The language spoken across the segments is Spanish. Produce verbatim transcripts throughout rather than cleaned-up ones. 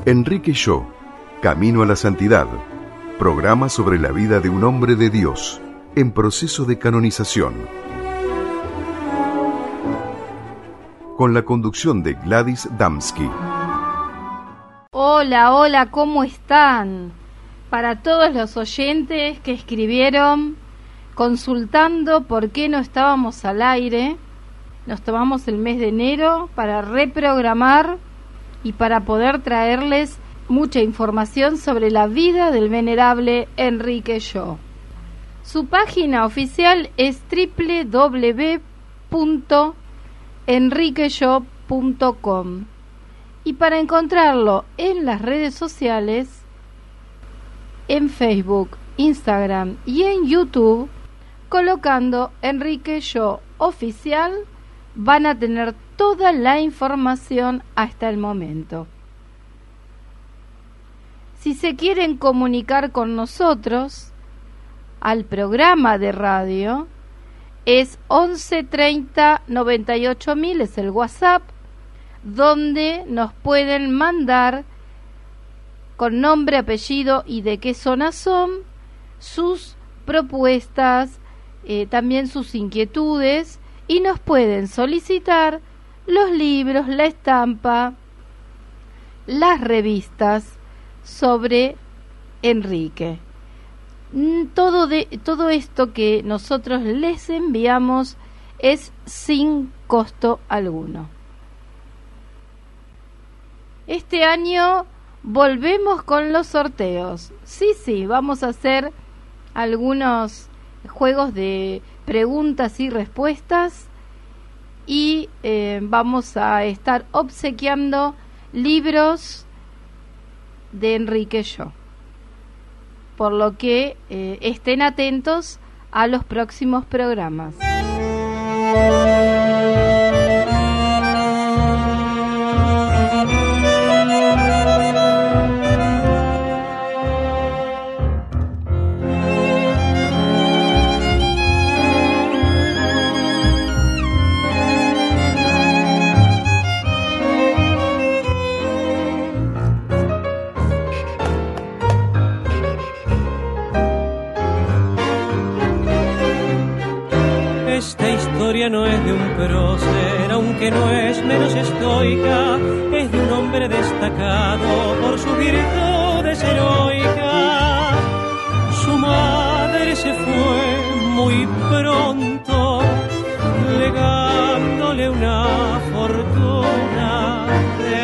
Enrique Yo, Camino a la Santidad, programa sobre la vida de un hombre de Dios en proceso de canonización. Con la conducción de Gladys Damsky. Hola, hola, ¿cómo están? Para todos los oyentes que escribieron consultando por qué no estábamos al aire, nos tomamos el mes de enero para reprogramar y para poder traerles mucha información sobre la vida del venerable Enrique Yo. Su página oficial es doble u doble u doble u punto enriqueyo punto com y para encontrarlo en las redes sociales, en Facebook, Instagram y en YouTube, colocando Enrique Yo Oficial, van a tener toda la información hasta el momento. Si se quieren comunicar con nosotros al programa de radio, es once treinta noventa y ocho mil, es el WhatsApp, donde nos pueden mandar con nombre, apellido y de qué zona son, sus propuestas, eh, también sus inquietudes, y nos pueden solicitar los libros, la estampa, las revistas sobre Enrique. Todo, de, todo esto que nosotros les enviamos es sin costo alguno. Este año volvemos con los sorteos. Sí, sí, vamos a hacer algunos juegos de preguntas y respuestas y eh, vamos a estar obsequiando libros de Enrique Yo. Por lo que eh, estén atentos a los próximos programas. No es de un prócer, aunque no es menos estoica, es de un hombre destacado por sus virtudes heroicas. Su madre se fue muy pronto, legándole una fortuna de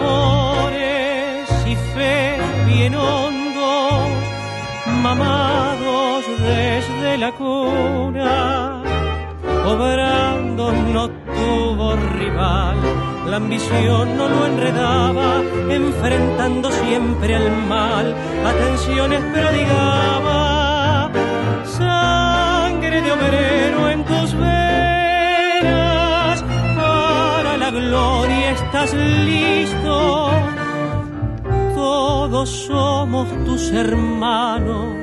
amores y fe bien hondos, mamados desde la cuna. Obrando no tuvo rival, la ambición no lo enredaba, enfrentando siempre al mal, atenciones prodigaba. Sangre de obrero en tus venas, para la gloria estás listo. Todos somos tus hermanos,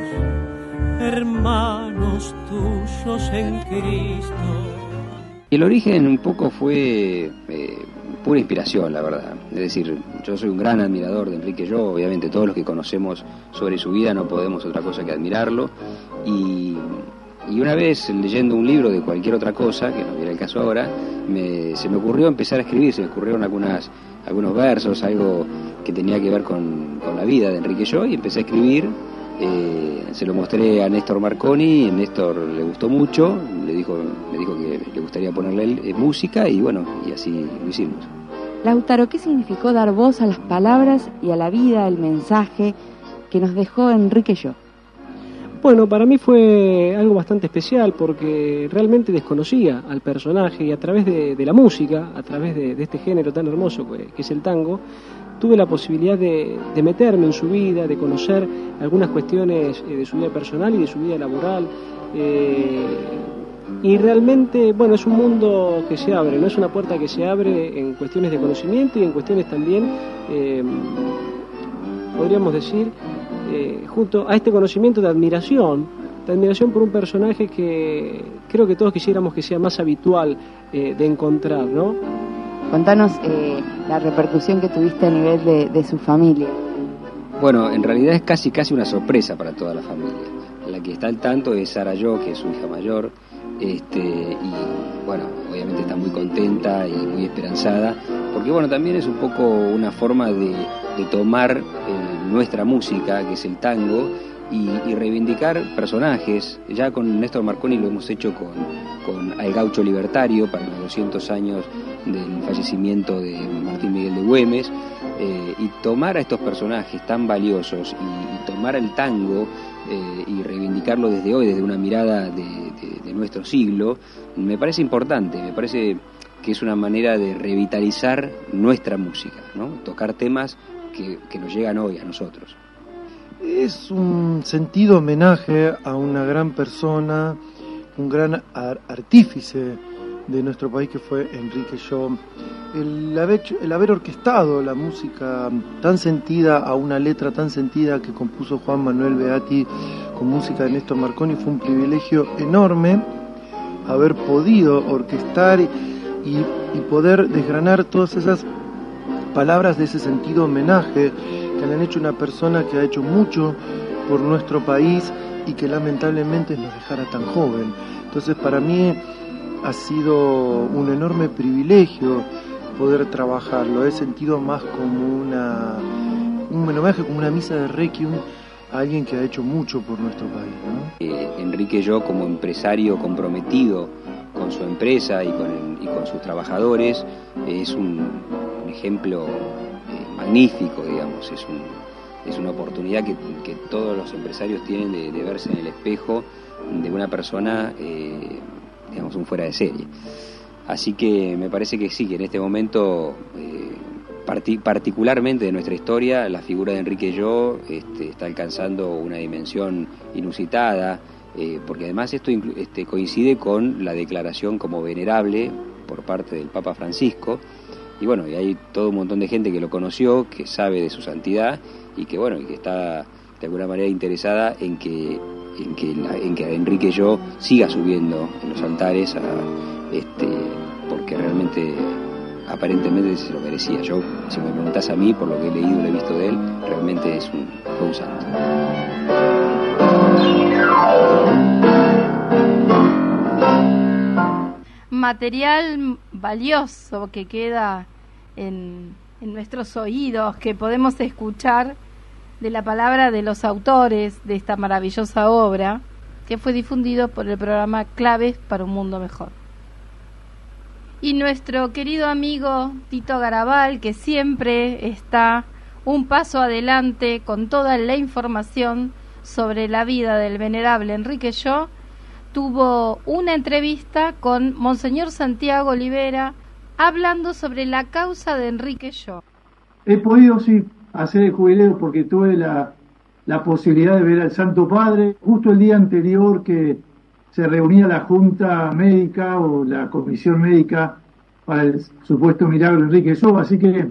hermanos tuyos en Cristo. El origen un poco fue eh, pura inspiración, la verdad. Es decir, yo soy un gran admirador de Enrique Yo, obviamente todos los que conocemos sobre su vida no podemos otra cosa que admirarlo. Y, y una vez leyendo un libro de cualquier otra cosa, que no viene el caso ahora, me, se me ocurrió empezar a escribir, se me ocurrieron algunas, algunos versos, algo que tenía que ver con, con la vida de Enrique Yo, y empecé a escribir. Eh, se lo mostré a Néstor Marconi, y Néstor le gustó mucho, le dijo, le dijo que le gustaría ponerle eh, música, y bueno, y así lo hicimos. Lautaro, ¿qué significó dar voz a las palabras y a la vida, el mensaje que nos dejó Enrique Yo? Bueno, para mí fue algo bastante especial porque realmente desconocía al personaje, y a través de, de la música, a través de, de este género tan hermoso que, que es el tango, tuve la posibilidad de, de meterme en su vida, de conocer algunas cuestiones eh, de su vida personal y de su vida laboral. Eh, y realmente, bueno, es un mundo que se abre, no es una puerta que se abre en cuestiones de conocimiento y en cuestiones también, eh, podríamos decir, eh, junto a este conocimiento de admiración, de admiración por un personaje que creo que todos quisiéramos que sea más habitual eh, de encontrar, ¿no? Contanos eh, la repercusión que tuviste a nivel de, de su familia. Bueno, en realidad es casi casi una sorpresa para toda la familia. La que está al tanto es Sara Yo, que es su hija mayor, este, y bueno, obviamente está muy contenta y muy esperanzada, porque bueno, también es un poco una forma de, de tomar eh, nuestra música, que es el tango, y, y reivindicar personajes. Ya con Néstor Marconi lo hemos hecho con, con Al Gaucho Libertario para los doscientos años del fallecimiento de Martín Miguel de Güemes, eh, y tomar a estos personajes tan valiosos y, y tomar el tango eh, y reivindicarlo desde hoy, desde una mirada de, de, de nuestro siglo, me parece importante, me parece que es una manera de revitalizar nuestra música, ¿no? Tocar temas que, que nos llegan hoy a nosotros. Es un sentido homenaje a una gran persona, un gran ar- artífice de nuestro país, que fue Enrique Yo. El haber, el haber orquestado la música tan sentida, a una letra tan sentida que compuso Juan Manuel Beatti con música de Néstor Marconi, fue un privilegio enorme haber podido orquestar y, y, y poder desgranar todas esas palabras de ese sentido homenaje que le han hecho una persona que ha hecho mucho por nuestro país y que lamentablemente nos dejara tan joven. Entonces, para mí ha sido un enorme privilegio poder trabajarlo. He sentido más como una un homenaje, como una misa de requiem a alguien que ha hecho mucho por nuestro país, ¿no? Eh, Enrique Yo, como empresario comprometido con su empresa y con, el, y con sus trabajadores, eh, es un, un ejemplo eh, magnífico, digamos. Es, un, es una oportunidad que, que todos los empresarios tienen de, de verse en el espejo de una persona, eh, digamos, un fuera de serie. Así que me parece que sí, que en este momento, eh, parti- particularmente de nuestra historia, la figura de Enrique Yo este, está alcanzando una dimensión inusitada, eh, porque además esto inclu- este, coincide con la declaración como venerable por parte del Papa Francisco, y bueno, y hay todo un montón de gente que lo conoció, que sabe de su santidad, y que bueno, y que está de alguna manera interesada en que, en que, la, en que Enrique Yo siga subiendo en los altares a este porque realmente aparentemente se lo merecía. Yo, si me preguntás a mí, por lo que he leído y he visto de él, realmente es un, fue un santo. Material valioso que queda en, en nuestros oídos, que podemos escuchar de la palabra de los autores de esta maravillosa obra, que fue difundido por el programa Claves para un Mundo Mejor. Y nuestro querido amigo Tito Garabal, que siempre está un paso adelante con toda la información sobre la vida del venerable Enrique Yo, tuvo una entrevista con Monseñor Santiago Olivera hablando sobre la causa de Enrique Yo. He podido, sí, hacer el jubileo porque tuve la, la posibilidad de ver al Santo Padre justo el día anterior que se reunía la Junta Médica o la Comisión Médica para el supuesto milagro de Enrique Yo, así que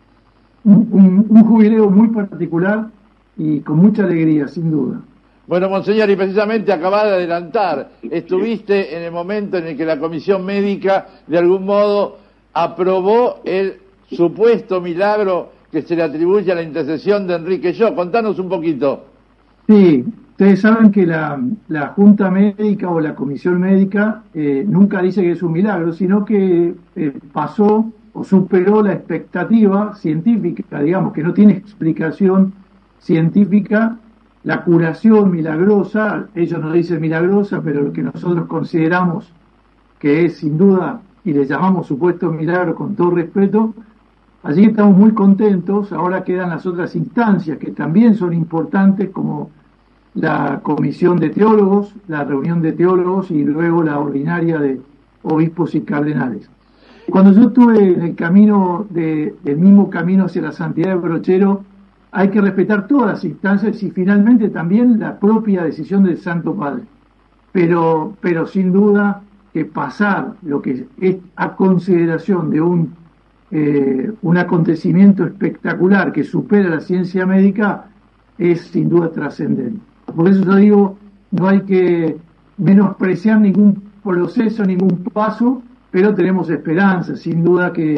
un, un, un jubileo muy particular y con mucha alegría, sin duda. Bueno, Monseñor, y precisamente acababa de adelantar, estuviste en el momento en el que la Comisión Médica de algún modo aprobó el supuesto milagro que se le atribuye a la intercesión de Enrique Yo. Contanos un poquito. Sí, ustedes saben que la, la Junta Médica o la Comisión Médica eh, nunca dice que es un milagro, sino que eh, pasó o superó la expectativa científica, digamos, que no tiene explicación científica, la curación milagrosa. Ellos no dicen milagrosa, pero lo que nosotros consideramos que es sin duda, y le llamamos supuesto milagro con todo respeto. Allí estamos muy contentos. Ahora quedan las otras instancias que también son importantes, como la comisión de teólogos, la reunión de teólogos y luego la ordinaria de obispos y cardenales. Cuando yo estuve en el camino de, del mismo camino hacia la santidad de Brochero, hay que respetar todas las instancias y finalmente también la propia decisión del Santo Padre. Pero, pero sin duda que pasar lo que es a consideración de un Eh, un acontecimiento espectacular que supera la ciencia médica es sin duda trascendente. Por eso yo digo, no hay que menospreciar ningún proceso, ningún paso, pero tenemos esperanza, sin duda que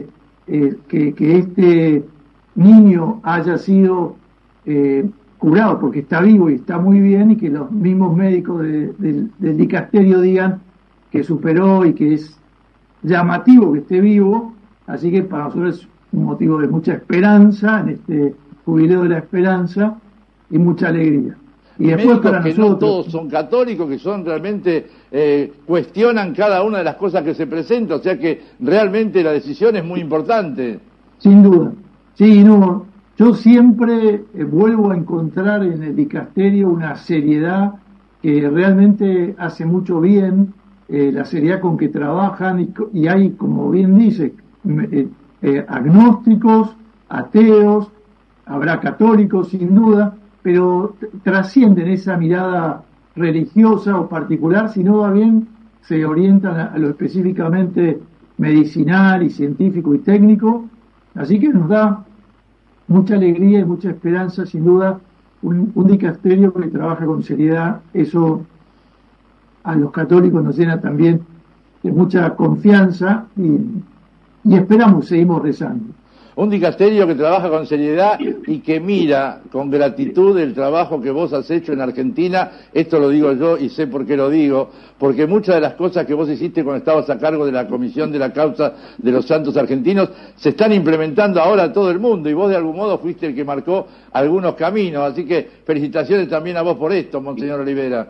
eh, que, que este niño haya sido eh, curado porque está vivo y está muy bien, y que los mismos médicos de, de, del dicasterio digan que superó y que es llamativo que esté vivo. Así que para nosotros es un motivo de mucha esperanza en este jubileo de la esperanza y mucha alegría. Y después para que nosotros, no todos son católicos, que son realmente eh, cuestionan cada una de las cosas que se presentan, o sea que realmente la decisión es muy importante. Sin duda. Sí, no, yo siempre eh, vuelvo a encontrar en el dicasterio una seriedad que realmente hace mucho bien, eh, la seriedad con que trabajan, y, y hay, como bien dice, eh, eh, agnósticos, ateos, habrá católicos sin duda, pero trascienden esa mirada religiosa o particular, sino va bien, se orientan a, a lo específicamente medicinal y científico y técnico. Así que nos da mucha alegría y mucha esperanza, sin duda, un, un dicasterio que trabaja con seriedad. Eso a los católicos nos llena también de mucha confianza, y, y esperamos, seguimos rezando. Un dicasterio que trabaja con seriedad y que mira con gratitud el trabajo que vos has hecho en Argentina. Esto lo digo yo y sé por qué lo digo, porque muchas de las cosas que vos hiciste cuando estabas a cargo de la Comisión de la Causa de los Santos Argentinos se están implementando ahora a todo el mundo, y vos de algún modo fuiste el que marcó algunos caminos. Así que felicitaciones también a vos por esto, Monseñor Olivera.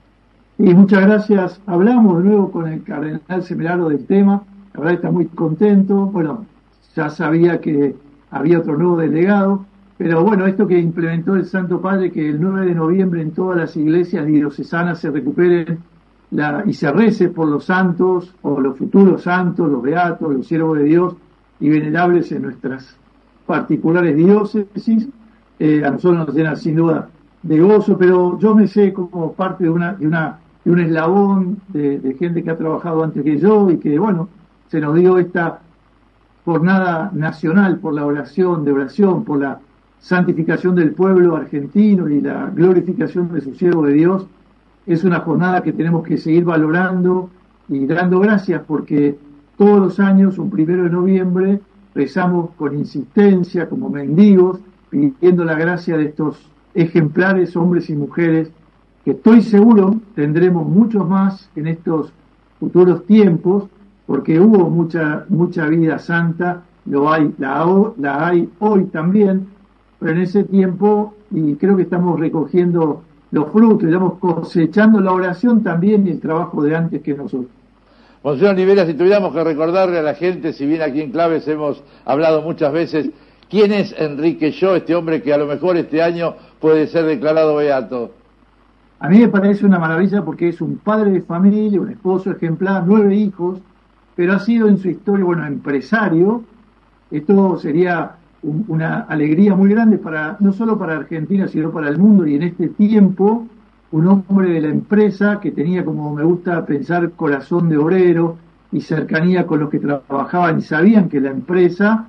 Y muchas gracias. Hablamos de nuevo con el cardenal Semeraro del tema, la verdad está muy contento. Bueno, ya sabía que había otro nuevo delegado, pero bueno, esto que implementó el Santo Padre, que el nueve de noviembre en todas las iglesias diocesanas se recuperen la, y se rece por los santos, o los futuros santos, los beatos, los siervos de Dios y venerables en nuestras particulares diócesis, eh, a nosotros nos llena sin duda de gozo, pero yo me sé como parte de una de una de un eslabón de, de gente que ha trabajado antes que yo, y que bueno, se nos dio esta jornada nacional por la oración, de oración, por la santificación del pueblo argentino y la glorificación de su siervo de Dios. Es una jornada que tenemos que seguir valorando y dando gracias, porque todos los años, un primero de noviembre, rezamos con insistencia, como mendigos, pidiendo la gracia de estos ejemplares hombres y mujeres, que estoy seguro tendremos muchos más en estos futuros tiempos, porque hubo mucha mucha vida santa, lo hay, la, la hay hoy también, pero en ese tiempo, y creo que estamos recogiendo los frutos, estamos cosechando la oración también y el trabajo de antes que nosotros. Monseñor Olivera, si tuviéramos que recordarle a la gente, si bien aquí en Claves hemos hablado muchas veces, ¿quién es Enrique Yo, este hombre que a lo mejor este año puede ser declarado beato? A mí me parece una maravilla, porque es un padre de familia, un esposo ejemplar, nueve hijos, pero ha sido en su historia, bueno, empresario. Esto sería un, una alegría muy grande para, no solo para Argentina, sino para el mundo, y en este tiempo, un hombre de la empresa que tenía, como me gusta pensar, corazón de obrero y cercanía con los que trabajaban y sabían que la empresa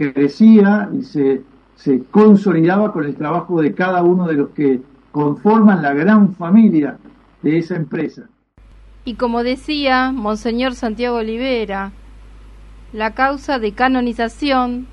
crecía y se, se consolidaba con el trabajo de cada uno de los que conforman la gran familia de esa empresa. Y como decía Monseñor Santiago Olivera, la causa de canonización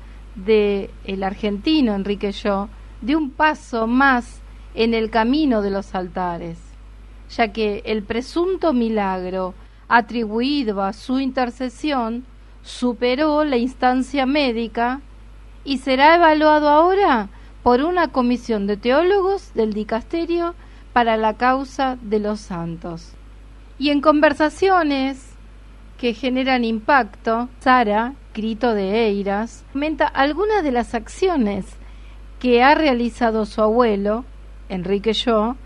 de el argentino Enrique Yo dio un paso más en el camino de los altares, ya que el presunto milagro atribuido a su intercesión superó la instancia médica y será evaluado ahora por una comisión de teólogos del dicasterio para la causa de los santos. Y en conversaciones que generan impacto, Sara Crito de Eiras comenta algunas de las acciones que ha realizado su abuelo, Enrique Yo,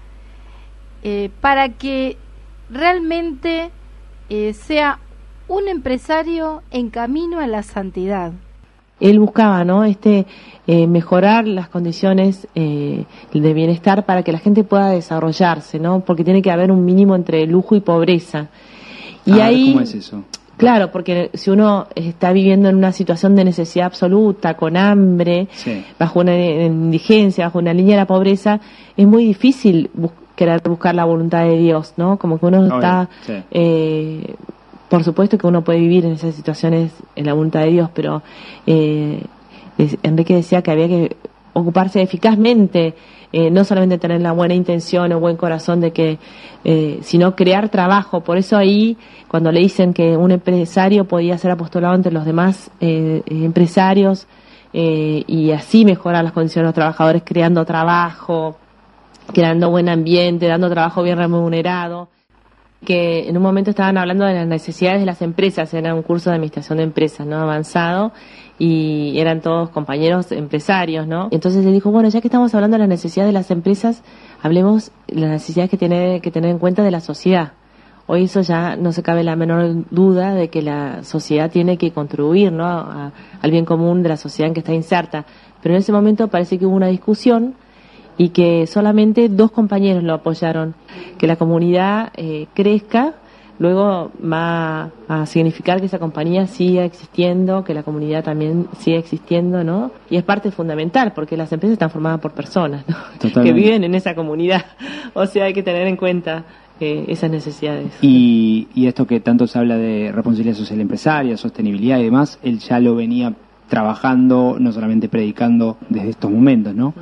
eh, para que realmente eh, sea un empresario en camino a la santidad. Él buscaba, ¿no? Este eh, mejorar las condiciones eh, de bienestar para que la gente pueda desarrollarse, ¿no? Porque tiene que haber un mínimo entre lujo y pobreza. Y ah, ahí, ¿cómo es eso? Claro, porque si uno está viviendo en una situación de necesidad absoluta, con hambre, sí, bajo una indigencia, bajo una línea de la pobreza, es muy difícil bus- querer buscar la voluntad de Dios, ¿no? Como que uno está sí. eh, Por supuesto que uno puede vivir en esas situaciones en la voluntad de Dios, pero eh, Enrique decía que había que ocuparse eficazmente, eh, no solamente tener la buena intención o buen corazón de que, eh, sino crear trabajo. Por eso ahí, cuando le dicen que un empresario podía ser apostolado entre los demás eh, empresarios eh, y así mejorar las condiciones de los trabajadores, creando trabajo, creando buen ambiente, dando trabajo bien remunerado, que en un momento estaban hablando de las necesidades de las empresas, era un curso de administración de empresas, ¿no?, avanzado, y eran todos compañeros empresarios, ¿no? Entonces él dijo, bueno, ya que estamos hablando de las necesidades de las empresas, hablemos de las necesidades que tiene que tener en cuenta de la sociedad. Hoy eso ya no se cabe la menor duda de que la sociedad tiene que contribuir, ¿no?, a, al bien común de la sociedad en que está inserta. Pero en ese momento parece que hubo una discusión y que solamente dos compañeros lo apoyaron, que la comunidad eh, crezca, luego va a significar que esa compañía siga existiendo, que la comunidad también siga existiendo, ¿no? Y es parte fundamental, porque las empresas están formadas por personas, ¿no?, que viven en esa comunidad, o sea, hay que tener en cuenta eh, esas necesidades. Y, y esto que tanto se habla de responsabilidad social empresaria, sostenibilidad y demás, él ya lo venía trabajando, no solamente predicando desde estos momentos, ¿no?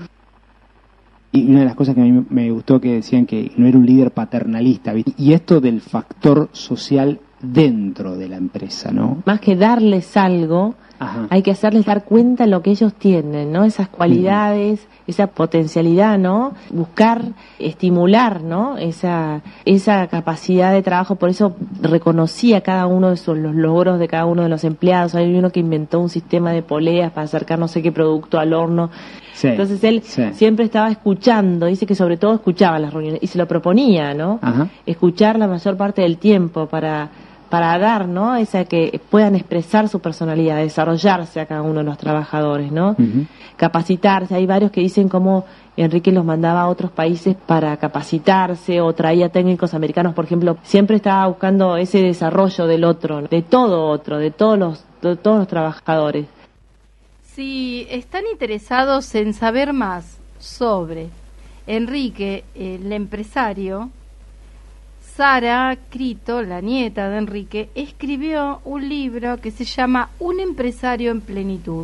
Y una de las cosas que a mí me gustó que decían que no era un líder paternalista, ¿viste? Y esto del factor social dentro de la empresa, ¿no? Más que darles algo, ajá, hay que hacerles dar cuenta de lo que ellos tienen, ¿no? Esas cualidades, uh-huh, esa potencialidad, ¿no? Buscar, estimular, ¿no? Esa esa capacidad de trabajo. Por eso reconocía cada uno de esos, los logros de cada uno de los empleados. Hay uno que inventó un sistema de poleas para acercar no sé qué producto al horno. Sí, entonces él sí. siempre estaba escuchando, dice que sobre todo escuchaba las reuniones y se lo proponía, ¿no? Ajá. Escuchar la mayor parte del tiempo para para dar, ¿no?, esa que puedan expresar su personalidad, desarrollarse a cada uno de los trabajadores, ¿no? Uh-huh. Capacitarse. Hay varios que dicen cómo Enrique los mandaba a otros países para capacitarse o traía técnicos americanos, por ejemplo. Siempre estaba buscando ese desarrollo del otro, de todo otro, de todos los de todos los trabajadores. Si están interesados en saber más sobre Enrique, el empresario, Sara Crito, la nieta de Enrique, escribió un libro que se llama Un empresario en plenitud.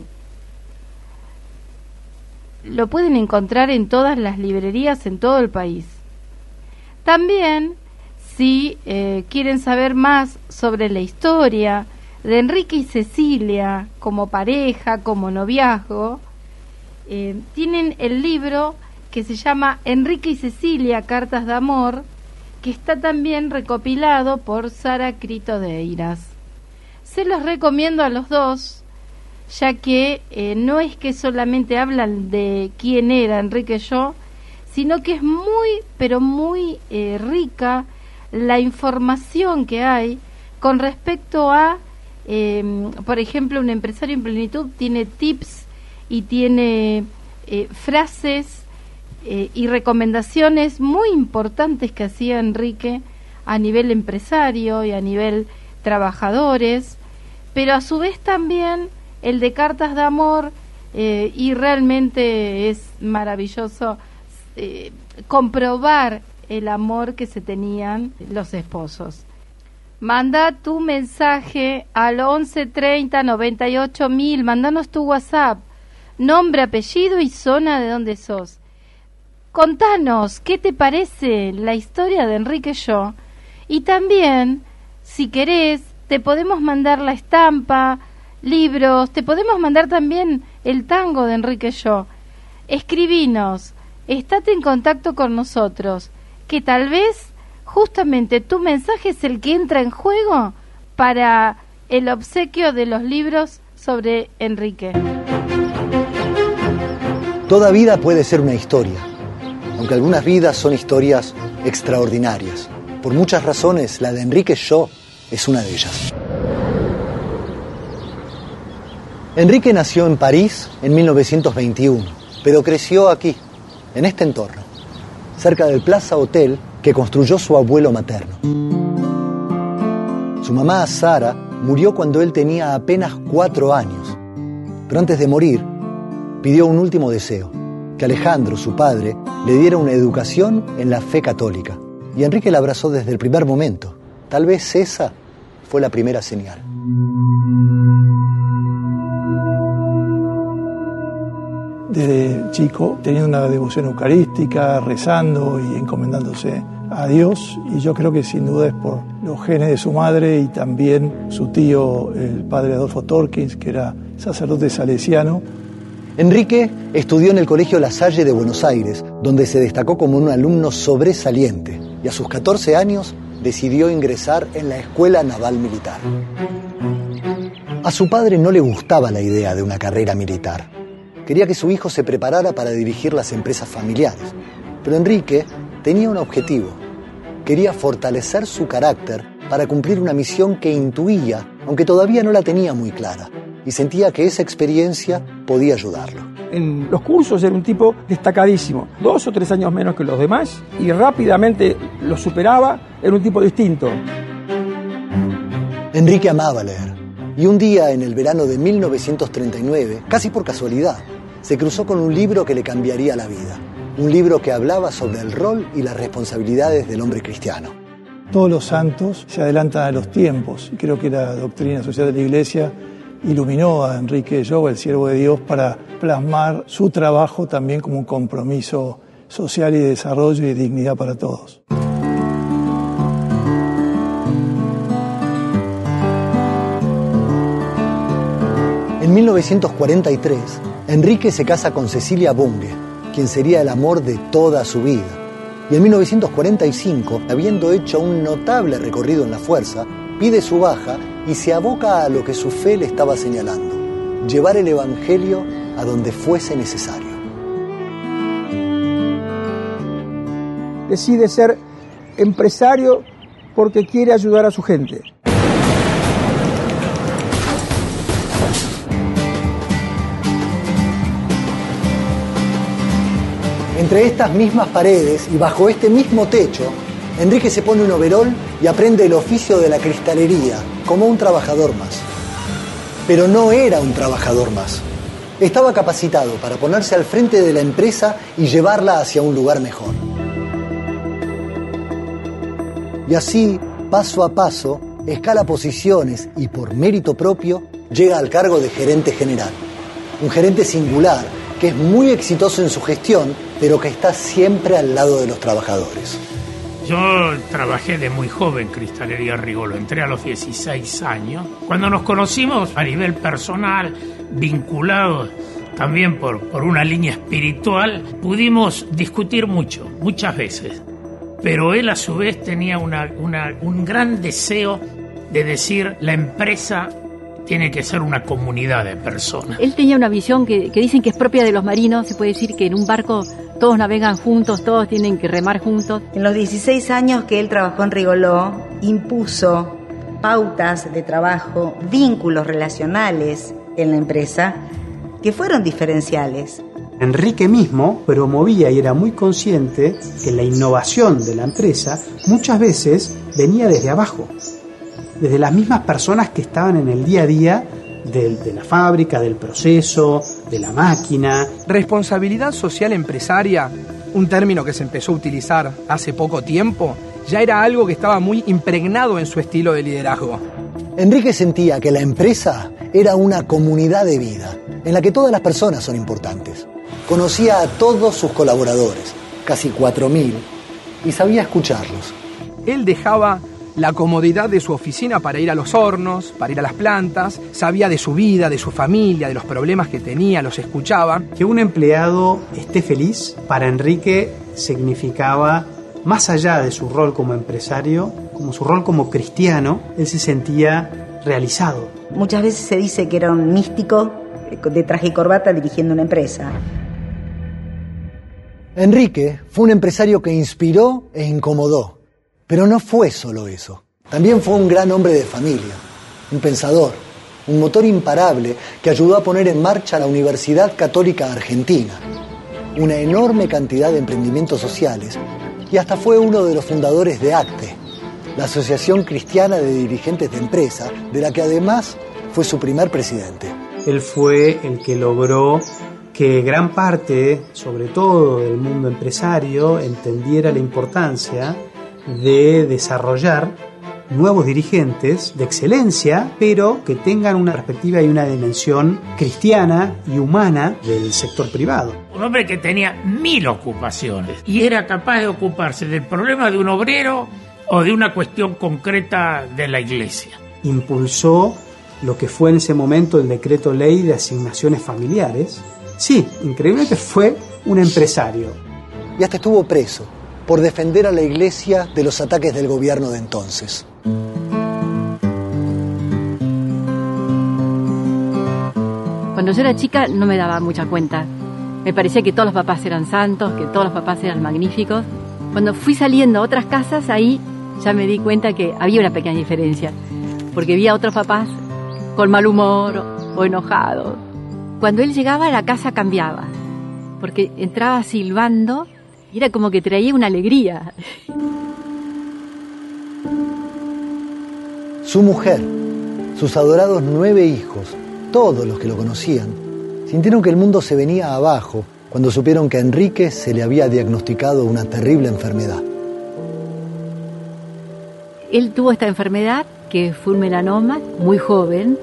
Lo pueden encontrar en todas las librerías en todo el país. También, si eh, quieren saber más sobre la historia de Enrique y Cecilia como pareja, como noviazgo, eh, tienen el libro que se llama Enrique y Cecilia, Cartas de Amor, que está también recopilado por Sara Crito de Eiras. Se los recomiendo a los dos, ya que eh, no es que solamente hablan de quién era Enrique Yo, sino que es muy, pero muy eh, rica la información que hay con respecto a, eh, por ejemplo, un empresario en plenitud tiene tips y tiene eh, frases Eh, y recomendaciones muy importantes que hacía Enrique a nivel empresario y a nivel trabajadores, pero a su vez también el de Cartas de Amor, eh, y realmente es maravilloso eh, comprobar el amor que se tenían los esposos. Manda tu mensaje al once treinta noventa y ocho mil, mandanos tu WhatsApp, nombre, apellido y zona de donde sos. Contanos, ¿qué te parece la historia de Enrique Yo? Y también, si querés, te podemos mandar la estampa, libros, te podemos mandar también el tango de Enrique Yo. Escribinos, estate en contacto con nosotros, que tal vez justamente tu mensaje es el que entra en juego para el obsequio de los libros sobre Enrique. Toda vida puede ser una historia, aunque algunas vidas son historias extraordinarias. Por muchas razones, la de Enrique Yo es una de ellas. Enrique nació en París en mil novecientos veintiuno, pero creció aquí, en este entorno, cerca del Plaza Hotel que construyó su abuelo materno. Su mamá, Sara, murió cuando él tenía apenas cuatro años, pero antes de morir, pidió un último deseo: que Alejandro, su padre, le diera una educación en la fe católica. Y Enrique la abrazó desde el primer momento. Tal vez esa fue la primera señal. Desde chico, teniendo una devoción eucarística, rezando y encomendándose a Dios, y yo creo que sin duda es por los genes de su madre y también su tío, el padre Adolfo Torkins, que era sacerdote salesiano. Enrique estudió en el Colegio La Salle de Buenos Aires, donde se destacó como un alumno sobresaliente, y a sus catorce años decidió ingresar en la Escuela Naval Militar. A su padre no le gustaba la idea de una carrera militar. Quería que su hijo se preparara para dirigir las empresas familiares. Pero Enrique tenía un objetivo. Quería fortalecer su carácter para cumplir una misión que intuía, aunque todavía no la tenía muy clara, y sentía que esa experiencia podía ayudarlo. En los cursos era un tipo destacadísimo, dos o tres años menos que los demás, y rápidamente lo superaba, era un tipo distinto. Enrique amaba leer, y un día en el verano de mil novecientos treinta y nueve, casi por casualidad, se cruzó con un libro que le cambiaría la vida. Un libro que hablaba sobre el rol y las responsabilidades del hombre cristiano. Todos los santos se adelantan a los tiempos, y creo que la doctrina social de la Iglesia iluminó a Enrique Lloba, el siervo de Dios, para plasmar su trabajo también como un compromiso social y de desarrollo y dignidad para todos. En mil novecientos cuarenta y tres, Enrique se casa con Cecilia Bunge, quien sería el amor de toda su vida. Y en mil novecientos cuarenta y cinco, habiendo hecho un notable recorrido en la fuerza, pide su baja y se aboca a lo que su fe le estaba señalando: llevar el Evangelio a donde fuese necesario. Decide ser empresario porque quiere ayudar a su gente. Entre estas mismas paredes y bajo este mismo techo, Enrique se pone un overol y aprende el oficio de la cristalería, como un trabajador más. Pero no era un trabajador más. Estaba capacitado para ponerse al frente de la empresa y llevarla hacia un lugar mejor. Y así, paso a paso, escala posiciones y por mérito propio llega al cargo de gerente general. Un gerente singular que es muy exitoso en su gestión, pero que está siempre al lado de los trabajadores. Yo trabajé de muy joven Cristalería Rigolo, entré a los dieciséis años. Cuando nos conocimos a nivel personal, vinculados también por, por una línea espiritual, pudimos discutir mucho, muchas veces. Pero él a su vez tenía una, una, un gran deseo de decir: la empresa tiene que ser una comunidad de personas. Él tenía una visión que, que dicen que es propia de los marinos. Se puede decir que en un barco todos navegan juntos, todos tienen que remar juntos. En los dieciséis años que él trabajó en Rigoló, impuso pautas de trabajo, vínculos relacionales en la empresa que fueron diferenciales. Enrique mismo promovía y era muy consciente que la innovación de la empresa muchas veces venía desde abajo, desde las mismas personas que estaban en el día a día de, de la fábrica, del proceso, de la máquina. Responsabilidad social empresaria, un término que se empezó a utilizar hace poco tiempo, ya era algo que estaba muy impregnado en su estilo de liderazgo. Enrique sentía que la empresa era una comunidad de vida, en la que todas las personas son importantes. Conocía a todos sus colaboradores, casi cuatro mil, y sabía escucharlos. Él dejaba la comodidad de su oficina para ir a los hornos, para ir a las plantas, sabía de su vida, de su familia, de los problemas que tenía, los escuchaba. Que un empleado esté feliz, para Enrique significaba, más allá de su rol como empresario, como su rol como cristiano, él se sentía realizado. Muchas veces se dice que era un místico de traje y corbata dirigiendo una empresa. Enrique fue un empresario que inspiró e incomodó. Pero no fue solo eso. También fue un gran hombre de familia, un pensador, un motor imparable que ayudó a poner en marcha la Universidad Católica Argentina, una enorme cantidad de emprendimientos sociales, y hasta fue uno de los fundadores de ACTE, la Asociación Cristiana de Dirigentes de Empresa, de la que además fue su primer presidente. Él fue el que logró que gran parte, sobre todo del mundo empresario, entendiera la importancia de desarrollar nuevos dirigentes de excelencia, pero que tengan una perspectiva y una dimensión cristiana y humana del sector privado. Un hombre que tenía mil ocupaciones y era capaz de ocuparse del problema de un obrero o de una cuestión concreta de la iglesia. Impulsó lo que fue en ese momento el decreto ley de asignaciones familiares. Sí, increíblemente fue un empresario. Y hasta estuvo preso por defender a la iglesia de los ataques del gobierno de entonces. Cuando yo era chica no me daba mucha cuenta. Me parecía que todos los papás eran santos, que todos los papás eran magníficos. Cuando fui saliendo a otras casas, ahí ya me di cuenta que había una pequeña diferencia. Porque vi a otros papás con mal humor o enojados. Cuando él llegaba, la casa cambiaba. Porque entraba silbando y era como que traía una alegría. Su mujer, sus adorados nueve hijos, todos los que lo conocían, sintieron que el mundo se venía abajo cuando supieron que a Enrique se le había diagnosticado una terrible enfermedad. Él tuvo esta enfermedad, que fue un melanoma, muy joven.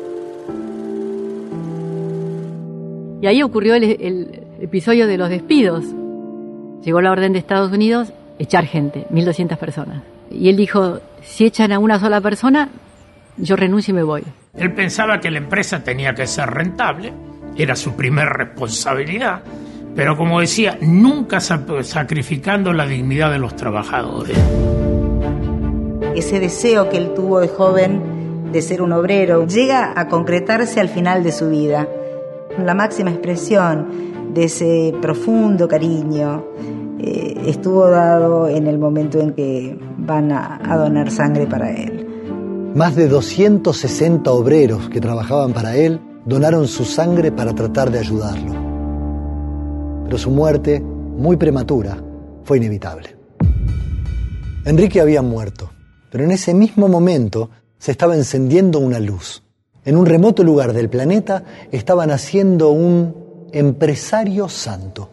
Y ahí ocurrió el, el episodio de los despidos. Llegó la orden de Estados Unidos, echar gente, mil doscientas personas. Y él dijo, si echan a una sola persona, yo renuncio y me voy. Él pensaba que la empresa tenía que ser rentable, era su primer responsabilidad, pero como decía, nunca sacrificando la dignidad de los trabajadores. Ese deseo que él tuvo de joven de ser un obrero llega a concretarse al final de su vida. La máxima expresión de ese profundo cariño eh, estuvo dado en el momento en que van a, a donar sangre para él. Más de doscientos sesenta obreros que trabajaban para él donaron su sangre para tratar de ayudarlo. Pero su muerte, muy prematura, fue inevitable. Enrique había muerto, pero en ese mismo momento se estaba encendiendo una luz. En un remoto lugar del planeta estaba naciendo un empresario santo.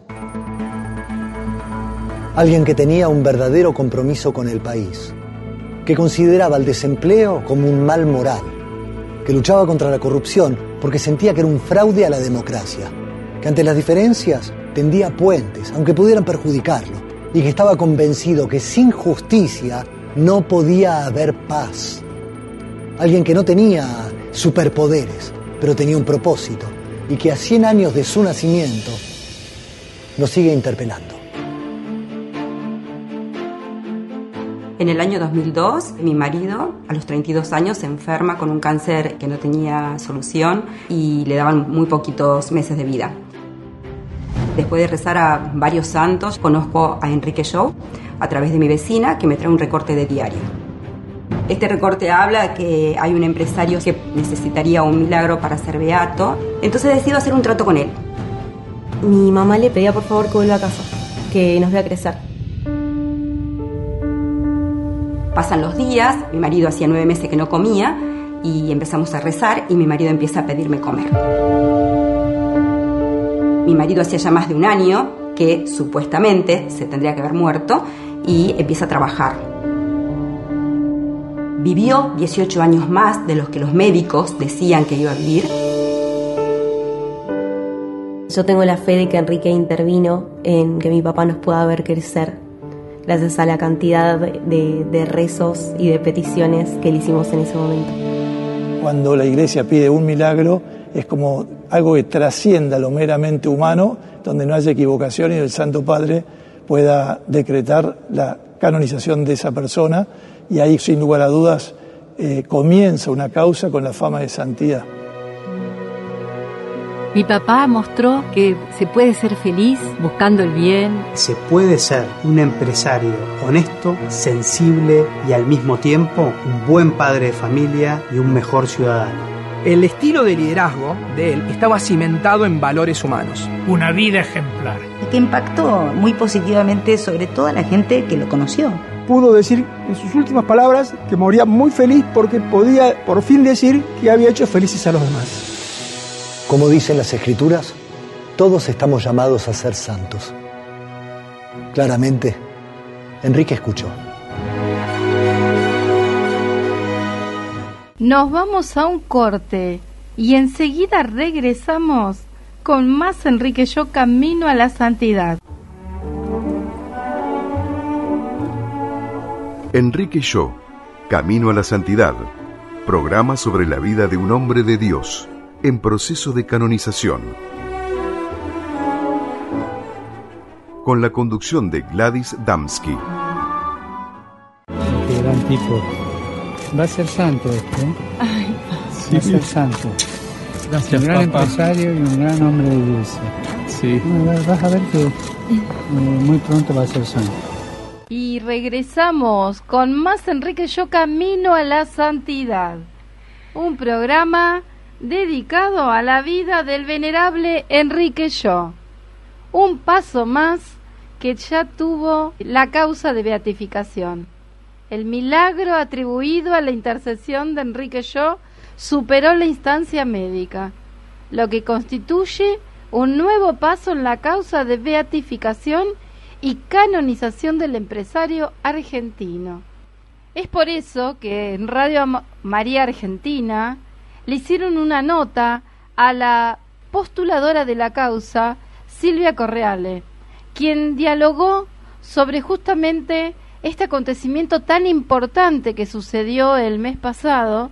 Alguien que tenía un verdadero compromiso con el país, que consideraba el desempleo como un mal moral, que luchaba contra la corrupción porque sentía que era un fraude a la democracia, que ante las diferencias tendía puentes, aunque pudieran perjudicarlo, y que estaba convencido que sin justicia no podía haber paz. Alguien que no tenía superpoderes, pero tenía un propósito, y que a cien años de su nacimiento nos sigue interpelando. En el año dos mil dos, mi marido, a los treinta y dos años, se enferma con un cáncer que no tenía solución y le daban muy poquitos meses de vida. Después de rezar a varios santos, conozco a Enrique Shaw a través de mi vecina, que me trae un recorte de diario. Este recorte habla que hay un empresario que necesitaría un milagro para ser beato, entonces decido hacer un trato con él. Mi mamá le pedía por favor que vuelva a casa, que nos vea crecer. Pasan los días, mi marido hacía nueve meses que no comía y empezamos a rezar y mi marido empieza a pedirme comer. Mi marido hacía ya más de un año que supuestamente se tendría que haber muerto y empieza a trabajar. Vivió dieciocho años más de los que los médicos decían que iba a vivir. Yo tengo la fe de que Enrique intervino en que mi papá nos pueda ver crecer, gracias a la cantidad de, de rezos y de peticiones que le hicimos en ese momento. Cuando la Iglesia pide un milagro, es como algo que trascienda lo meramente humano, donde no haya equivocación y el Santo Padre pueda decretar la canonización de esa persona, y ahí, sin lugar a dudas, eh, comienza una causa con la fama de santidad. Mi papá mostró que se puede ser feliz buscando el bien. Se puede ser un empresario honesto, sensible y al mismo tiempo un buen padre de familia y un mejor ciudadano. El estilo de liderazgo de él estaba cimentado en valores humanos. Una vida ejemplar. Y que impactó muy positivamente sobre toda la gente que lo conoció. Pudo decir en sus últimas palabras que moría muy feliz porque podía por fin decir que había hecho felices a los demás. Como dicen las Escrituras, todos estamos llamados a ser santos. Claramente, Enrique escuchó. Nos vamos a un corte y enseguida regresamos con más Enrique Yo Camino a la Santidad. Enrique Yo Camino a la Santidad, programa sobre la vida de un hombre de Dios en proceso de canonización. Con la conducción de Gladys Damsky. Qué gran tipo. Va a ser santo este, ¿eh? Ay, sí. Va a ser santo. Gracias, un gran papá. empresario y un gran hombre de iglesia. Sí. Bueno, vas a ver que eh, muy pronto va a ser santo. Y regresamos con más Enrique Yo Camino a la Santidad, un programa dedicado a la vida del venerable Enrique Yo. Un paso más que ya tuvo la causa de beatificación. El milagro atribuido a la intercesión de Enrique Yo superó la instancia médica, lo que constituye un nuevo paso en la causa de beatificación y canonización del empresario argentino. Es por eso que en Radio María Argentina le hicieron una nota a la postuladora de la causa, Silvia Correale, quien dialogó sobre justamente este acontecimiento tan importante que sucedió el mes pasado,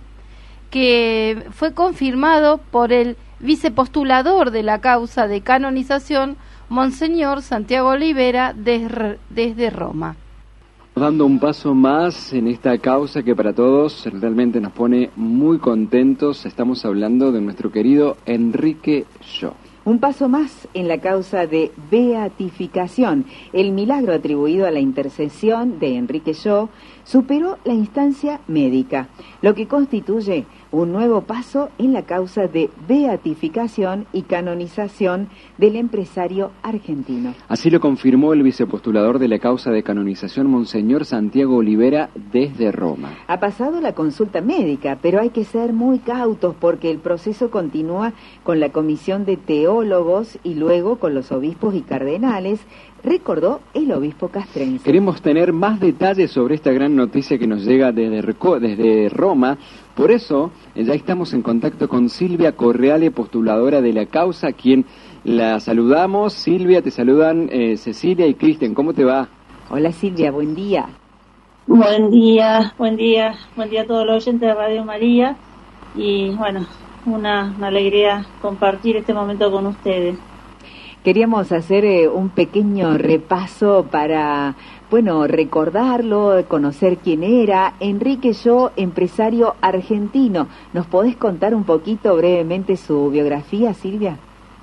que fue confirmado por el vicepostulador de la causa de canonización, Monseñor Santiago Olivera, desde, desde Roma. Dando un paso más en esta causa que para todos realmente nos pone muy contentos, estamos hablando de nuestro querido Enrique Yo. Un paso más en la causa de beatificación. El milagro atribuido a la intercesión de Enrique Yo superó la instancia médica, lo que constituye un nuevo paso en la causa de beatificación y canonización del empresario argentino. Así lo confirmó el vicepostulador de la causa de canonización, Monseñor Santiago Olivera, desde Roma. Ha pasado la consulta médica, pero hay que ser muy cautos porque el proceso continúa con la comisión de teólogos y luego con los obispos y cardenales, recordó el obispo castrense. Queremos tener más detalles sobre esta gran noticia que nos llega desde, desde Roma. Por eso, ya estamos en contacto con Silvia Correale, postuladora de la causa, quien la saludamos. Silvia, te saludan eh, Cecilia y Cristian. ¿Cómo te va? Hola Silvia, buen día. Buen día, buen día, buen día a todos los oyentes de Radio María. Y bueno, una, una alegría compartir este momento con ustedes. Queríamos hacer eh, un pequeño repaso para, bueno, recordarlo, conocer quién era. Enrique Yo, empresario argentino. ¿Nos podés contar un poquito brevemente su biografía, Silvia?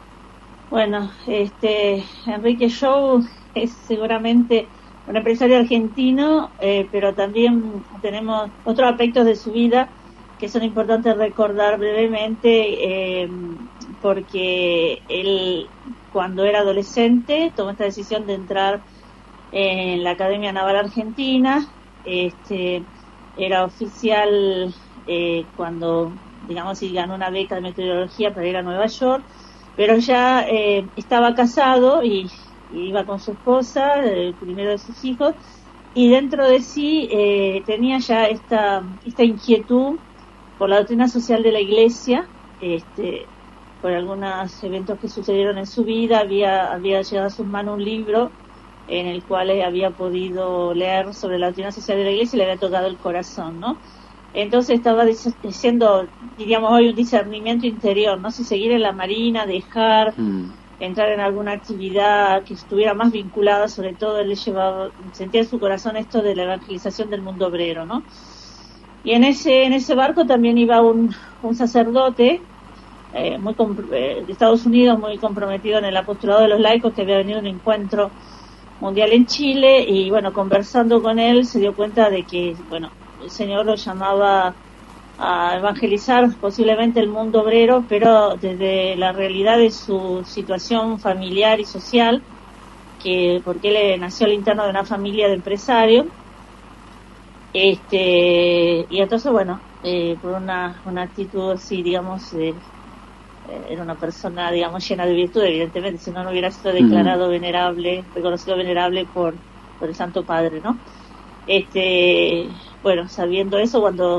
Bueno, este Enrique Yo es seguramente un empresario argentino, eh, pero también tenemos otros aspectos de su vida que son importantes recordar brevemente, eh, porque él, cuando era adolescente, tomó esta decisión de entrar en la Academia Naval Argentina. Este, era oficial eh, cuando, digamos, y ganó una beca de meteorología para ir a Nueva York, pero ya eh, estaba casado y, y iba con su esposa, el primero de sus hijos, y dentro de sí eh, tenía ya esta, esta inquietud por la doctrina social de la Iglesia, este, por algunos eventos que sucedieron en su vida. Había, había llegado a sus manos un libro en el cual había podido leer sobre la doctrina social de la Iglesia y le había tocado el corazón, ¿no? Entonces estaba diciendo, diríamos hoy, un discernimiento interior, ¿no? Si seguir en la Marina, dejar, mm. entrar en alguna actividad que estuviera más vinculada, sobre todo él le llevaba, sentía en su corazón esto de la evangelización del mundo obrero, ¿no? Y en ese, en ese barco también iba un, un sacerdote, Eh, muy eh, de Estados Unidos, muy comprometido en el apostolado de los laicos, que había venido a un encuentro mundial en Chile, y bueno, conversando con él se dio cuenta de que, bueno, el Señor lo llamaba a evangelizar posiblemente el mundo obrero, pero desde la realidad de su situación familiar y social, que porque él nació al interno de una familia de empresarios, este, y entonces, bueno, eh, por una, una actitud así, digamos, eh, era una persona, digamos, llena de virtud, evidentemente, si no, no hubiera sido declarado mm. venerable, reconocido venerable por, por el Santo Padre, ¿no? Este, bueno, sabiendo eso, cuando,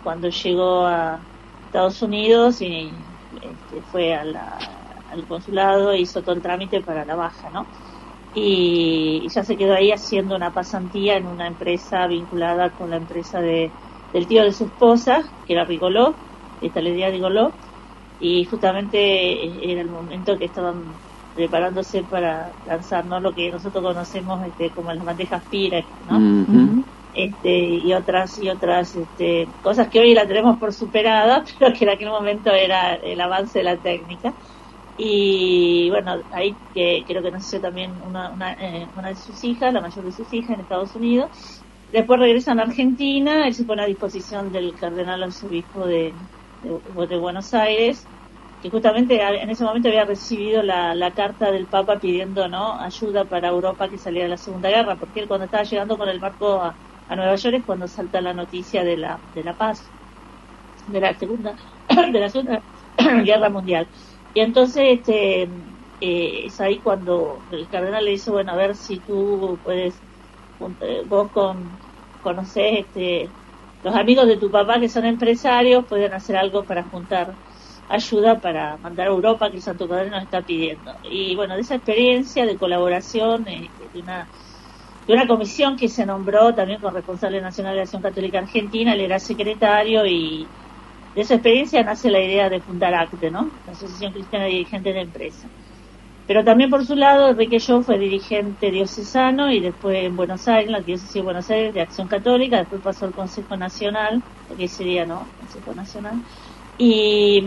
cuando llegó a Estados Unidos y este, fue a la, al consulado, hizo todo el trámite para la baja, ¿no? Y, y ya se quedó ahí haciendo una pasantía en una empresa vinculada con la empresa de, del tío de su esposa, que era Rigolot, Estalería Rigolot, y justamente era el momento que estaban preparándose para lanzar, ¿no?, lo que nosotros conocemos este, como las bandejas Pyrex, ¿no? Uh-huh. Este, y otras y otras este, cosas que hoy la tenemos por superada, pero que en aquel momento era el avance de la técnica. Y bueno, ahí que creo que nació también una, una, eh, una de sus hijas, la mayor de sus hijas en Estados Unidos. Después regresan a Argentina, él se pone a disposición del cardenal arzobispo de, de, de Buenos Aires, que justamente en ese momento había recibido la, la carta del Papa pidiendo, ¿no?, ayuda para Europa que saliera de la Segunda Guerra, porque él cuando estaba llegando con el barco a, a Nueva York es cuando salta la noticia de la de la paz, de la Segunda de la Segunda Guerra Mundial. Y entonces este eh, es ahí cuando el cardenal le dice, bueno, a ver si tú puedes, vos con conocés este, los amigos de tu papá que son empresarios, pueden hacer algo para juntar ayuda para mandar a Europa que el Santo Padre nos está pidiendo. Y bueno, de esa experiencia de colaboración, eh, de una de una comisión que se nombró también con responsable nacional de Acción Católica Argentina, él era secretario, y de esa experiencia nace la idea de fundar ACTE, ¿no?, la Asociación Cristiana de Dirigentes de Empresa. Pero también por su lado, Enrique Jou fue dirigente diocesano y después en Buenos Aires, la diócesis de Buenos Aires de Acción Católica, después pasó al Consejo Nacional, que sería, ¿no?, Consejo Nacional. Y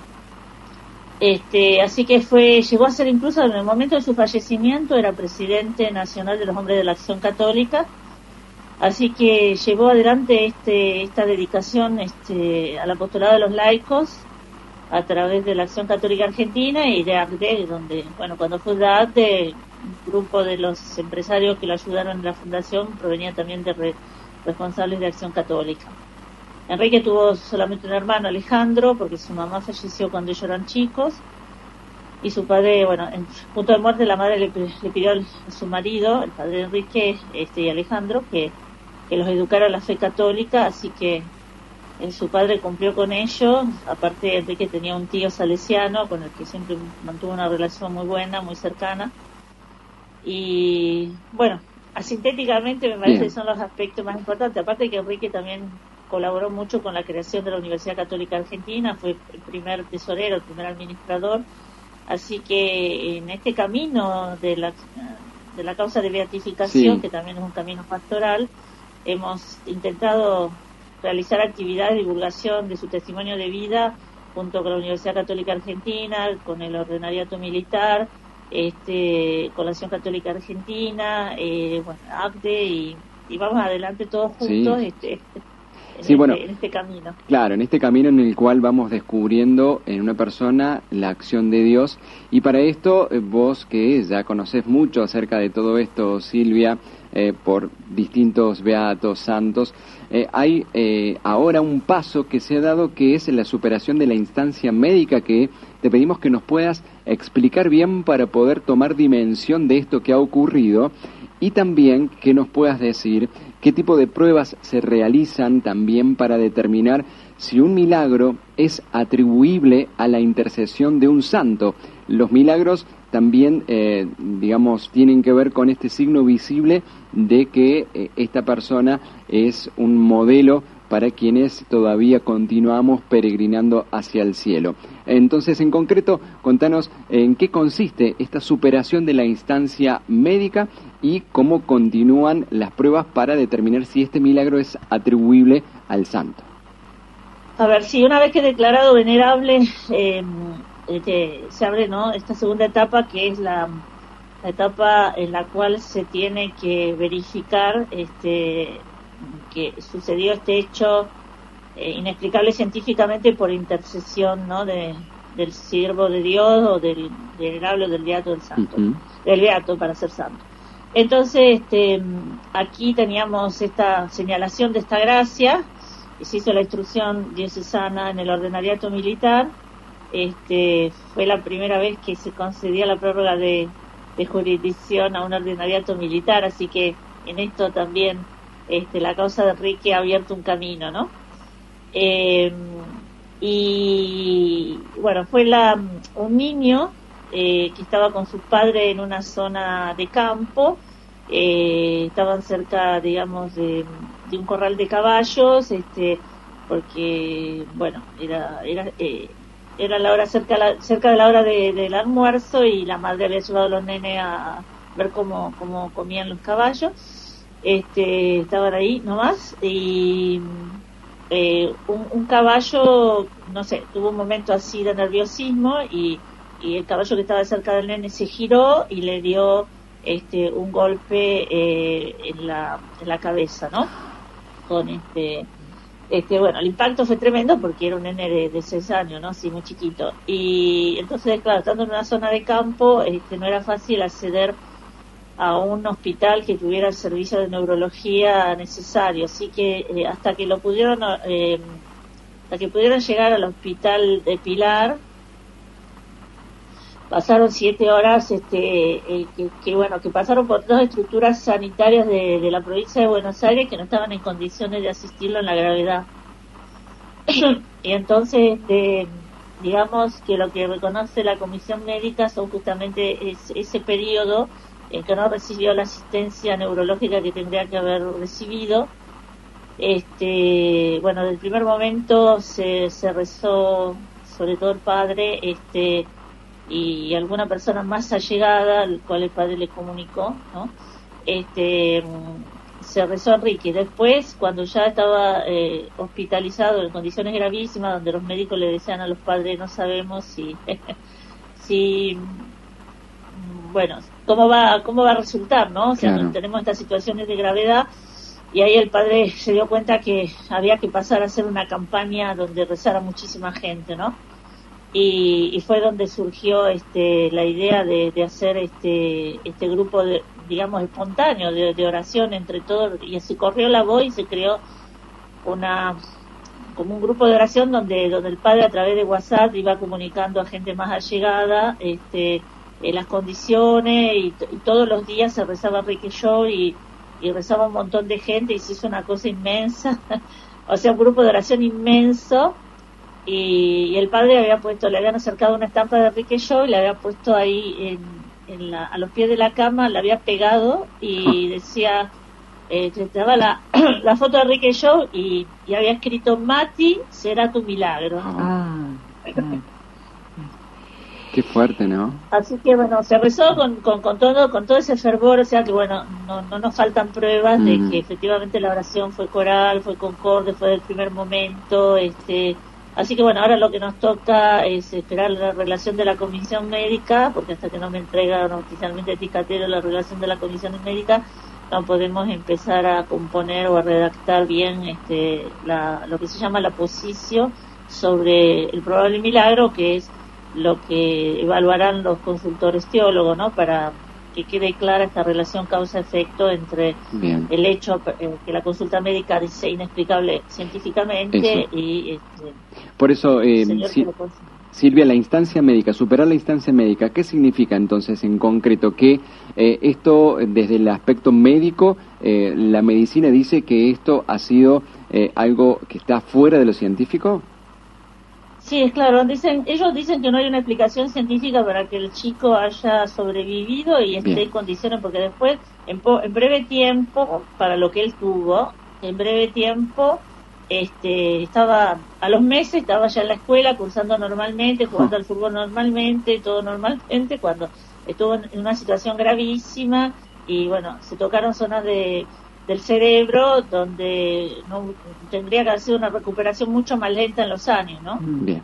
este así que fue llegó a ser, incluso en el momento de su fallecimiento, era presidente nacional de los Hombres de la Acción Católica, así que llevó adelante este esta dedicación este al apostolado de los laicos a través de la Acción Católica Argentina y de ACDE, donde, bueno, cuando fue de ACDE, un grupo de los empresarios que lo ayudaron en la fundación provenía también de re, responsables de Acción Católica. Enrique tuvo solamente un hermano, Alejandro, porque su mamá falleció cuando ellos eran chicos, y su padre, bueno, en punto de muerte la madre le, le pidió a su marido, el padre de Enrique este, y Alejandro, que, que los educara en la fe católica, así que eh, su padre cumplió con ello. Aparte, Enrique tenía un tío salesiano con el que siempre mantuvo una relación muy buena, muy cercana, y bueno, sintéticamente me parece que son los aspectos más importantes. Aparte que Enrique también colaboró mucho con la creación de la Universidad Católica Argentina, fue el primer tesorero, el primer administrador, así que en este camino de la de la causa de beatificación, sí, que también es un camino pastoral, hemos intentado realizar actividades de divulgación de su testimonio de vida junto con la Universidad Católica Argentina, con el Ordenariato Militar, este con la Acción Católica Argentina, eh, bueno, ACDE, y, y vamos adelante todos juntos, sí, este, este En, sí, este, bueno, en este camino. Claro, en este camino en el cual vamos descubriendo en una persona la acción de Dios. Y para esto, eh, vos que ya conocés mucho acerca de todo esto, Silvia, eh, por distintos beatos, santos, eh, hay eh, ahora un paso que se ha dado, que es la superación de la instancia médica, que te pedimos que nos puedas explicar bien para poder tomar dimensión de esto que ha ocurrido, y también que nos puedas decir qué tipo de pruebas se realizan también para determinar si un milagro es atribuible a la intercesión de un santo. Los milagros también, eh, digamos, tienen que ver con este signo visible de que eh, esta persona es un modelo para quienes todavía continuamos peregrinando hacia el cielo. Entonces, en concreto, contanos en qué consiste esta superación de la instancia médica y cómo continúan las pruebas para determinar si este milagro es atribuible al santo. A ver, si una vez que declarado venerable, eh, este, se abre, ¿no?, esta segunda etapa, que es la, la etapa en la cual se tiene que verificar este que sucedió este hecho eh, inexplicable científicamente por intercesión, ¿no?, de, del siervo de Dios o del venerable o del beato del santo, uh-huh. del beato para ser santo. Entonces, este, aquí teníamos esta señalación de esta gracia, y se hizo la instrucción diocesana en el Ordenariato Militar. Este, fue la primera vez que se concedía la prórroga de, de jurisdicción a un Ordenariato Militar, así que en esto también Este, la causa de Enrique ha abierto un camino, ¿no? Eh, y bueno, fue la un niño eh, que estaba con sus padres en una zona de campo, eh, estaban cerca, digamos, de, de un corral de caballos, este, porque, bueno, era era eh, era la hora cerca la, cerca de la hora de, del almuerzo, y la madre había llevado a los nenes a ver cómo cómo comían los caballos. Este, estaban ahí nomás, y eh, un, un caballo, no sé, tuvo un momento así de nerviosismo, y, y el caballo que estaba cerca del nene se giró y le dio este un golpe eh, en la en la cabeza, ¿no? Con este este bueno, el impacto fue tremendo porque era un nene de, de seis años, ¿no? Así muy chiquito. Y entonces, claro, estando en una zona de campo, este no era fácil acceder a un hospital que tuviera el servicio de neurología necesario, así que eh, hasta que lo pudieron eh, hasta que pudieron llegar al hospital de Pilar pasaron siete horas, este eh, que, que bueno que pasaron por dos estructuras sanitarias de, de la provincia de Buenos Aires que no estaban en condiciones de asistirlo en la gravedad. Y entonces este, digamos que lo que reconoce la comisión médica son justamente es, ese periodo en que no recibió la asistencia neurológica que tendría que haber recibido. Este, bueno, del primer momento se, se rezó, sobre todo el padre, este, y alguna persona más allegada, al cual el padre le comunicó, ¿no? Este, se rezó a Enrique. Después, cuando ya estaba eh, hospitalizado en condiciones gravísimas, donde los médicos le decían a los padres, no sabemos si, si, bueno, cómo va, cómo va a resultar, ¿no? O sea, claro. Tenemos estas situaciones de gravedad, y ahí el padre se dio cuenta que había que pasar a hacer una campaña donde rezara muchísima gente, ¿no? Y, y fue donde surgió este la idea de, de hacer este este grupo de, digamos, espontáneo de, de oración entre todos, y se corrió la voz y se creó una como un grupo de oración donde donde el padre a través de WhatsApp iba comunicando a gente más allegada este eh, las condiciones, y, y todos los días se rezaba Enrique Show, y, y rezaba un montón de gente, y se hizo una cosa inmensa. O sea, un grupo de oración inmenso. Y, y el padre había puesto, le habían acercado una estampa de Enrique Show y le había puesto ahí en, en la, a los pies de la cama, la había pegado y decía, eh, estaba la, la foto de Enrique Show, y, y había escrito: Mati, será tu milagro. Ah, ah. Qué fuerte, ¿no? Así que bueno, se rezó con, con, con todo con todo ese fervor, o sea que bueno, no, no nos faltan pruebas mm. de que efectivamente la oración fue coral, fue concorde, fue del primer momento, este así que bueno, ahora lo que nos toca es esperar la relación de la comisión médica, porque hasta que no me entregan oficialmente Ticatero la relación de la comisión médica, no podemos empezar a componer o a redactar bien este la, lo que se llama la posición sobre el probable milagro, que es lo que evaluarán los consultores teólogos, ¿no? Para que quede clara esta relación causa-efecto entre Bien. el hecho eh, que la consulta médica dice inexplicable científicamente eso. y... Este, Por eso, eh, si, Silvia, la instancia médica, superar la instancia médica, ¿qué significa entonces en concreto? Que eh, esto, desde el aspecto médico, eh, la medicina dice que esto ha sido eh, algo que está fuera de lo científico. Sí, es claro, dicen, ellos dicen que no hay una explicación científica para que el chico haya sobrevivido y esté Bien. en condiciones, porque después, en, po, en breve tiempo, para lo que él tuvo, en breve tiempo, este estaba, a los meses estaba ya en la escuela, cursando normalmente, jugando oh. al fútbol normalmente, todo normalmente, cuando estuvo en una situación gravísima, y bueno, se tocaron zonas de del cerebro donde no tendría que hacer una recuperación mucho más lenta en los años, ¿no? Bien.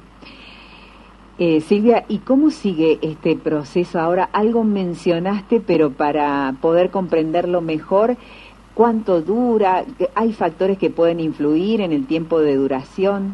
Eh, Silvia, ¿y cómo sigue este proceso ahora? Algo mencionaste, pero para poder comprenderlo mejor, ¿cuánto dura? ¿Hay factores que pueden influir en el tiempo de duración?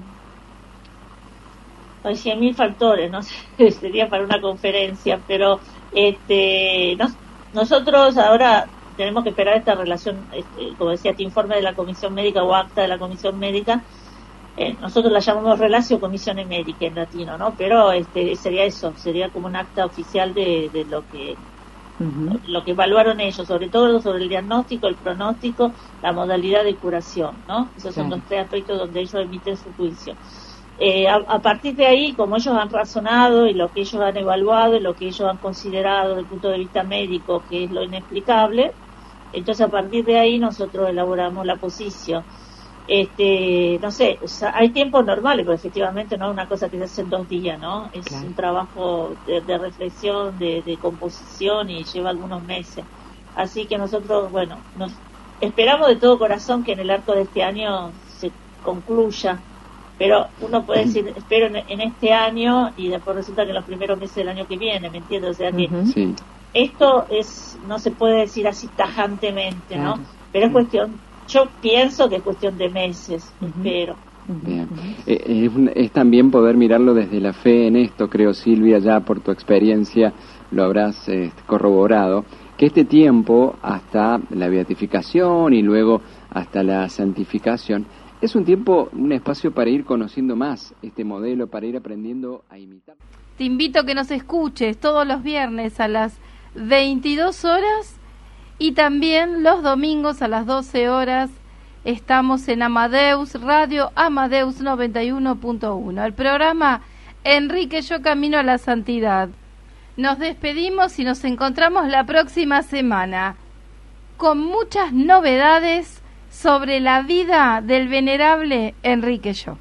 Hay cien mil factores, no sé, sería para una conferencia, pero este nos, nosotros ahora tenemos que esperar esta relación, este, como decía, este informe de la comisión médica o acta de la comisión médica. Eh, nosotros la llamamos relacio comisiones médicas en latino, ¿no? Pero este sería eso, sería como un acta oficial de, de lo que Uh-huh. Lo que evaluaron ellos, sobre todo sobre el diagnóstico, el pronóstico, la modalidad de curación, ¿no? Esos son claro. los tres aspectos donde ellos emiten su juicio. Eh, a, a partir de ahí, como ellos han razonado y lo que ellos han evaluado y lo que ellos han considerado desde el punto de vista médico, que es lo inexplicable, entonces a partir de ahí nosotros elaboramos la posición. Este, no sé, o sea, hay tiempos normales, pero efectivamente no es una cosa que se hace en dos días, ¿no? Es claro. un trabajo de, de reflexión, de, de composición y lleva algunos meses. Así que nosotros, bueno, nos esperamos de todo corazón que en el arco de este año se concluya, pero uno puede decir, espero en, en este año y después resulta que en los primeros meses del año que viene, ¿me entiendes? O sea que uh-huh. sí. esto es, no se puede decir así tajantemente, claro. ¿no? Pero es cuestión, yo pienso que es cuestión de meses, uh-huh. espero. Bien. Eh, es, es también poder mirarlo desde la fe en esto, creo, Silvia, ya por tu experiencia lo habrás eh, corroborado, que este tiempo hasta la beatificación y luego hasta la santificación es un tiempo, un espacio para ir conociendo más este modelo, para ir aprendiendo a imitar. Te invito a que nos escuches todos los viernes a las veintidós horas y también los domingos a las doce horas. Estamos en Amadeus Radio, Amadeus noventa y uno punto uno. El programa Enrique Yo Camino a la Santidad. Nos despedimos y nos encontramos la próxima semana con muchas novedades sobre la vida del venerable Enrique Yo.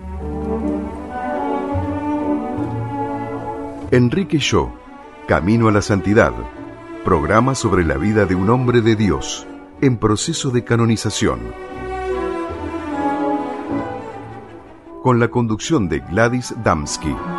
Enrique Yo, Camino a la Santidad, programa sobre la vida de un hombre de Dios en proceso de canonización. Con la conducción de Gladys Damsky.